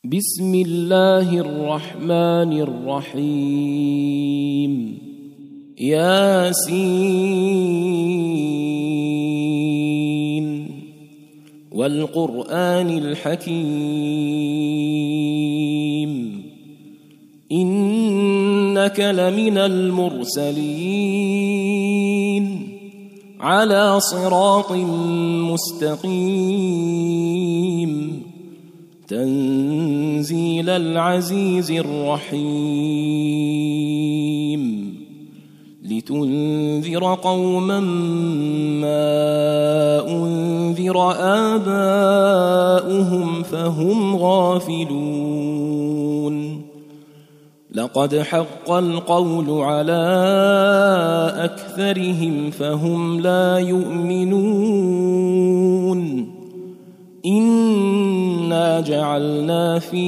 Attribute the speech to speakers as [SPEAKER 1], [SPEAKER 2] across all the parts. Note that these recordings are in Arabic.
[SPEAKER 1] بسم الله الرحمن الرحيم ياسين والقرآن الحكيم إنك لمن المرسلين على صراط مستقيم تنزيل العزيز الرحيم لتنذر قوما ما أنذر آباؤهم فهم غافلون لقد حق القول على أكثرهم فهم لا يؤمنون إنا جعلنا في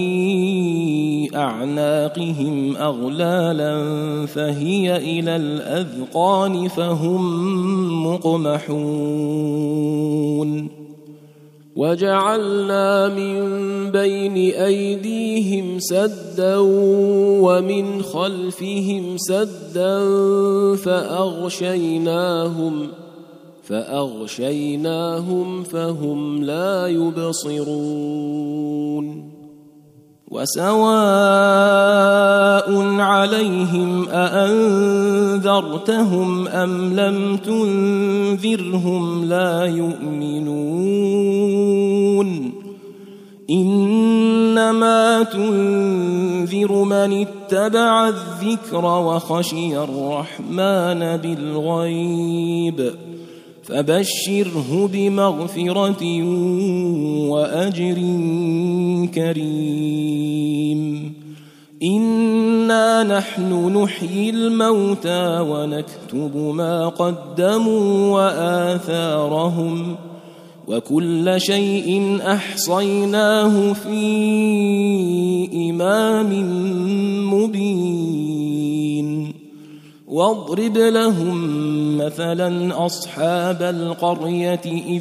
[SPEAKER 1] أعناقهم أغلالا فهي إلى الأذقان فهم مقمحون وجعلنا من بين أيديهم سدا ومن خلفهم سدا فأغشيناهم فهم لا يبصرون وسواء عليهم أأنذرتهم أم لم تنذرهم لا يؤمنون إنما تنذر من اتبع الذكر وخشي الرحمن بالغيب فبشره بمغفرة وأجر كريم إنا نحن نحيي الموتى ونكتب ما قدموا وآثارهم وكل شيء أحصيناه في إمام مبين واضرب لهم مثلا أصحاب القرية إذ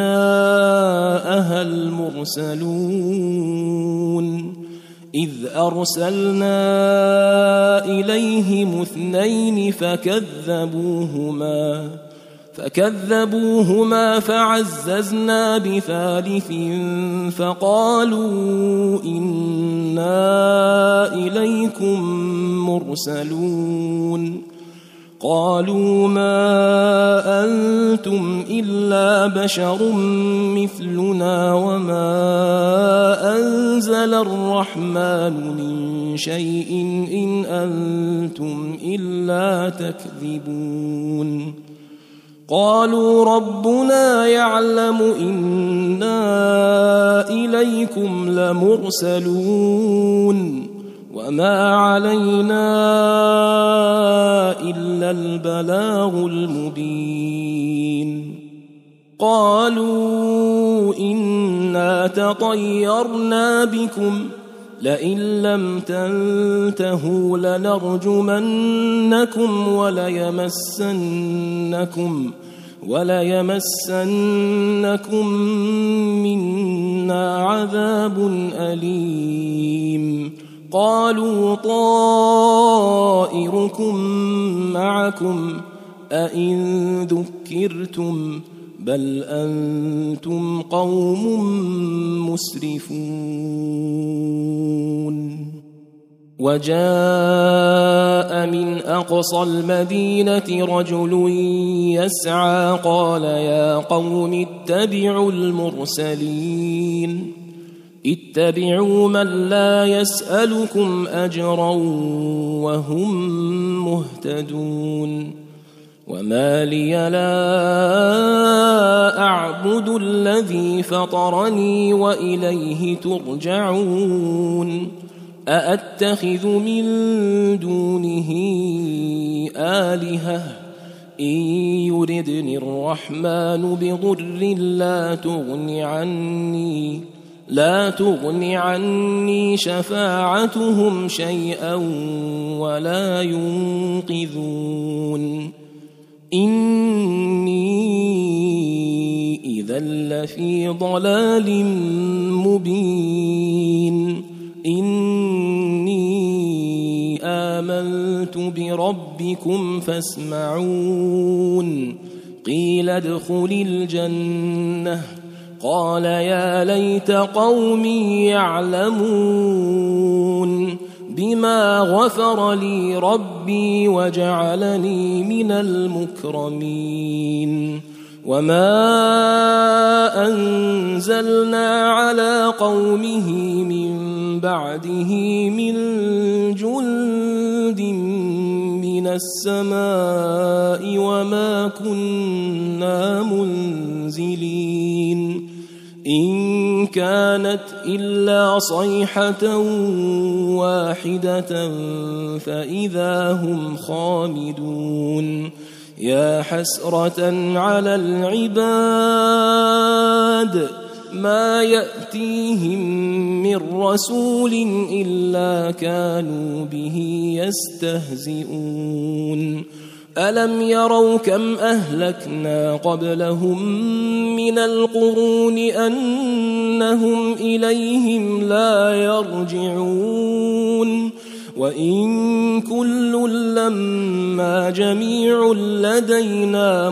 [SPEAKER 1] جاءها المرسلون إذ أرسلنا إليهم اثنين فكذبوهما فعززنا بثالث فقالوا إنا إليكم مرسلون قالوا ما أنتم إلا بشر مثلنا وما أنزل الرحمن من شيء إن أنتم إلا تكذبون قالوا ربنا يعلم إنا إليكم لمرسلون وما علينا إلا البلاغ المبين قالوا إنا تطيرنا بكم لئن لم تنتهوا لنرجمنكم وليمسنكم منا عذاب أليم قالوا طائركم معكم أئن ذكرتم بل أنتم قوم مسرفون وجاء من أقصى المدينة رجل يسعى قال يا قوم اتبعوا المرسلين اتبعوا من لا يسألكم أجرا وهم مهتدون وما لي لا أعبد الذي فطرني وإليه ترجعون أأتخذ من دونه آلهة إن يردني الرحمن بضر لا تغن عني شفاعتهم شيئا ولا ينقذون إني إذا لفي ضلال مبين إني آمنت بربكم فاسمعون قيل ادخل الجنة قال يا ليت قومي يعلمون بما غفر لي ربي وجعلني من المكرمين وما أنزلنا على قومه من بعده من جند من السماء وما كنا منزلين إن كانت إلا صيحة واحدة فإذا هم خامدون يا حسرة على العباد ما يأتيهم من رسول إلا كانوا به يستهزئون ألم يروا كم أهلكنا قبلهم من القرون أنهم إليهم لا يرجعون وإن كل لما جميع لدينا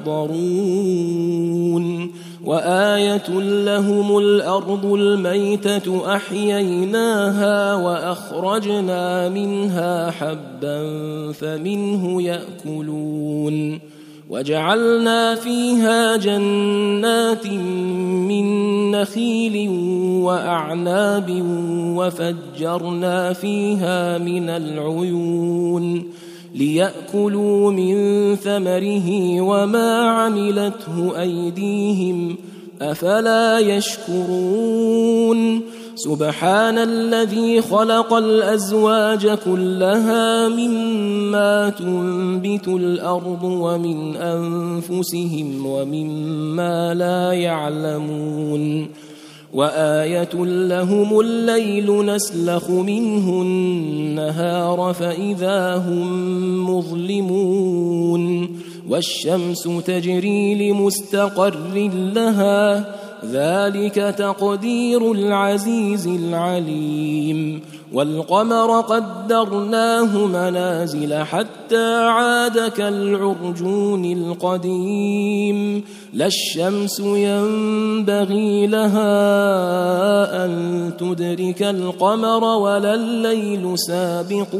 [SPEAKER 1] محضرون وآية لهم الأرض الميتة أحييناها وأخرجنا منها حبا فمنه يأكلون وجعلنا فيها جنات من نخيل وأعناب وفجرنا فيها من العيون ليأكلوا من ثمره وما عملته أيديهم أفلا يشكرون سبحان الذي خلق الأزواج كلها مما تنبت الأرض ومن أنفسهم ومما لا يعلمون وآية لهم الليل نسلخ منه النهار فإذا هم مظلمون والشمس تجري لمستقر لها ذلك تقدير العزيز العليم والقمر قدرناه منازل حتى عاد كالعرجون القديم لا الشمس ينبغي لها أن تدرك القمر ولا الليل سابق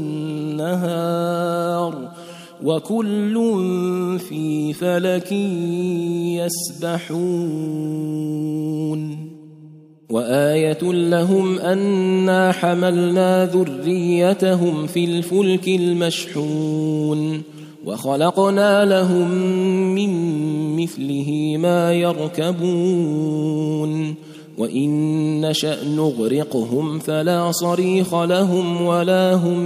[SPEAKER 1] النهار وكل في فلك يسبحون وآية لهم أنا حملنا ذريتهم في الفلك المشحون وخلقنا لهم من مثله ما يركبون وإن نشأ نغرقهم فلا صريخ لهم ولا هم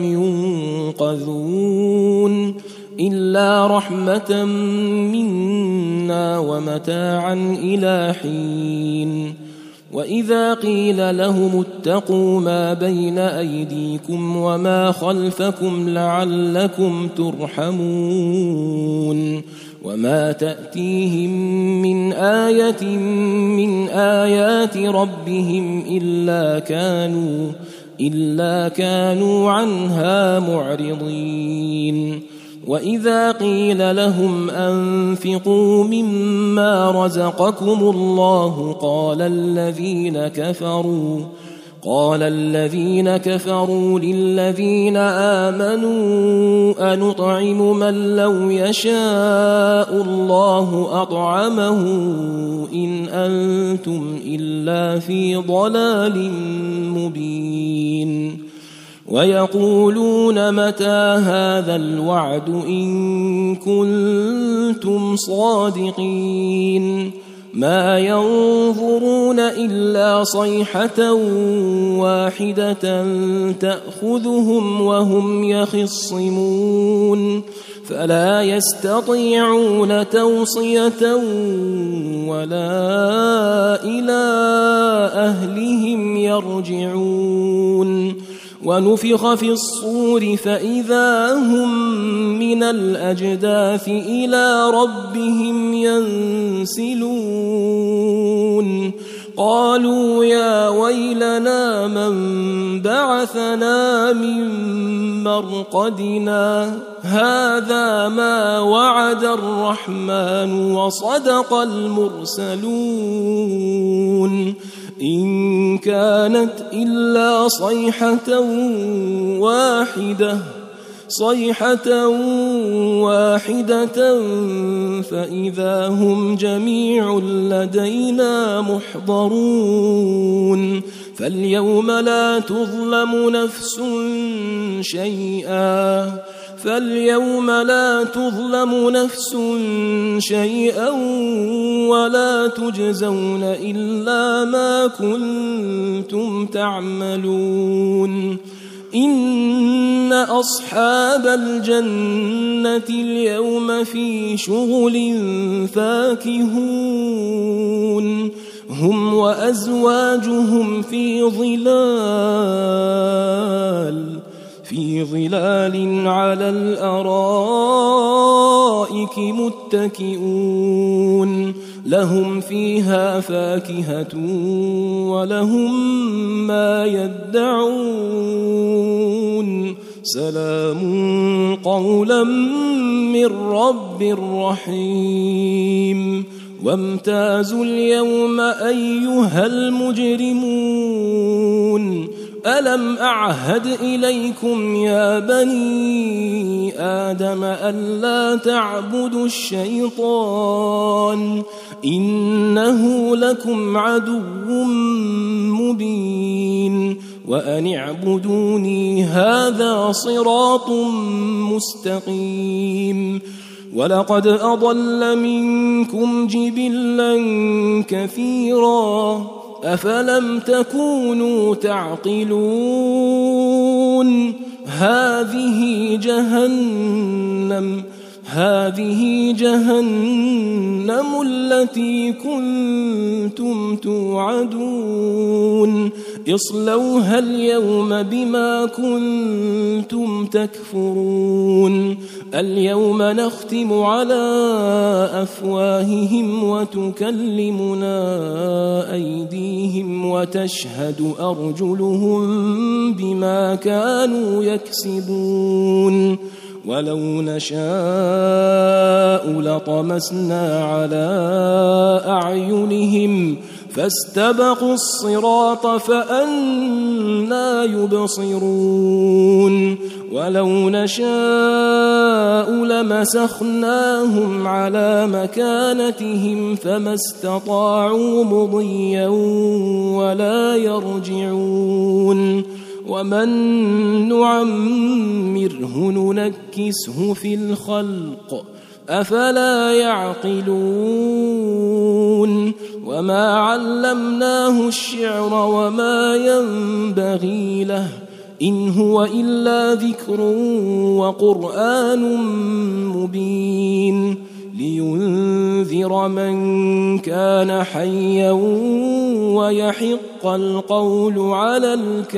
[SPEAKER 1] ينقذون إلا رحمة منا ومتاعا إلى حين وإذا قيل لهم اتقوا ما بين أيديكم وما خلفكم لعلكم ترحمون وما تأتيهم من آية من آيات ربهم إلا كانوا عنها معرضين وإذا قيل لهم أنفقوا مما رزقكم الله قال الذين كفروا للذين آمنوا أنطعم من لو يشاء الله أطعمه إن أنتم إلا في ضلال مبين ويقولون متى هذا الوعد إن كنتم صادقين ما ينظرون إلا صيحة واحدة تأخذهم وهم يخصمون فلا يستطيعون توصية ولا إلى أهلهم يرجعون ونفخ في الصور فإذا هم من الأجداث إلى ربهم ينسلون قالوا يا ويلنا من بعثنا من مرقدنا هذا ما وعد الرحمن وصدق المرسلون إن كانت إلا صيحة واحدة فإذا هم جميع لدينا محضرون فاليوم لا تظلم نفس شيئا ولا تجزون إلا ما كنتم تعملون إن أصحاب الجنة اليوم في شغل فاكهون هم وأزواجهم في ظلال على الأرائك متكئون لهم فيها فاكهة ولهم ما يدعون سلام قولا من رب رحيم وامتازوا اليوم أيها المجرمون ألم أعهد إليكم يا بني آدم ألا تعبدوا الشيطان إنه لكم عدو مبين وأن اعبدوني هذا صراط مستقيم ولقد أضل منكم جبلا كثيرا أفلم تكونوا تعقلون هذه جهنم التي كنتم توعدون اصلوها اليوم بما كنتم تكفرون اليوم نختم على أفواههم وتكلمنا أيديهم وتشهد أرجلهم بما كانوا يكسبون ولو نشاء لطمسنا على أعينهم فاستبقوا الصراط فأنى يبصرون ولو نشاء لمسخناهم على مكانتهم فما استطاعوا مضيا ولا يرجعون ومن نعمره ننكسه في الخلق أفلا يعقلون وما علمناه الشعر وما ينبغي له إن هو إلا ذكر وقرآن مبين لينذر من كان حيا ويحق القول على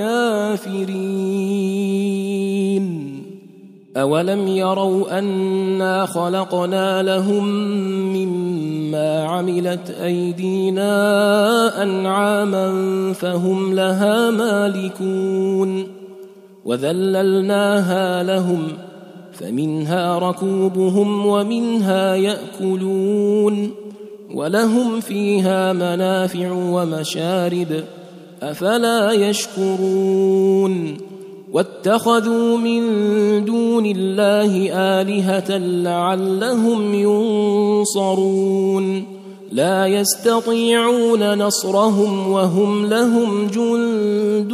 [SPEAKER 1] الكافرين أولم يروا أنا خلقنا لهم مما عملت أيدينا أنعاما فهم لها مالكون وذللناها لهم فمنها ركوبهم ومنها يأكلون ولهم فيها منافع ومشارب أفلا يشكرون واتخذوا من دون الله آلهة لعلهم ينصرون لا يستطيعون نصرهم وهم لهم جند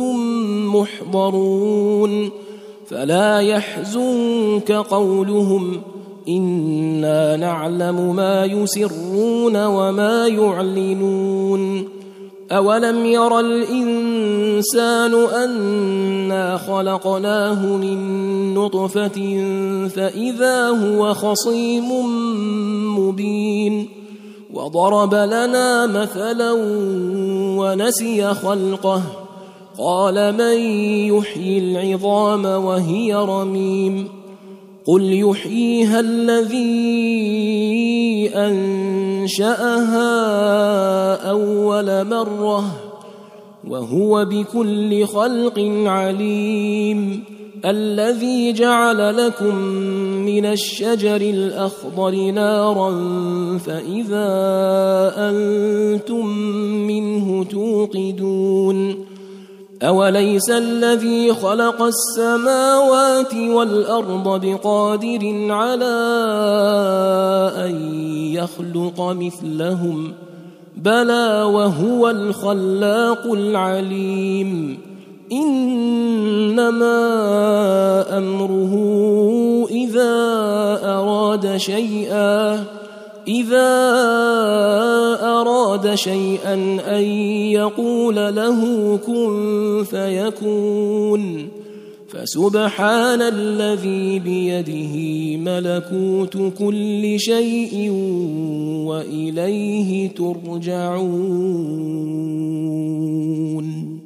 [SPEAKER 1] محضرون فلا يحزنك قولهم إنا نعلم ما يسرون وما يعلنون أولم ير الإنسان أنا خلقناه من نطفة فإذا هو خصيم مبين وضرب لنا مثلا ونسي خلقه قال من يحيي العظام وهي رميم قل يحييها الذي أنشأها أول مرة وهو بكل خلق عليم الذي جعل لكم من الشجر الأخضر نارا فإذا أنتم منه توقدون أوليس الذي خلق السماوات والأرض بقادر على أن يخلق مثلهم بلى وهو الخلاق العليم إنما أمره إذا أراد شيئا أن يقول له كن فيكون فسبحان الذي بيده ملكوت كل شيء وإليه ترجعون.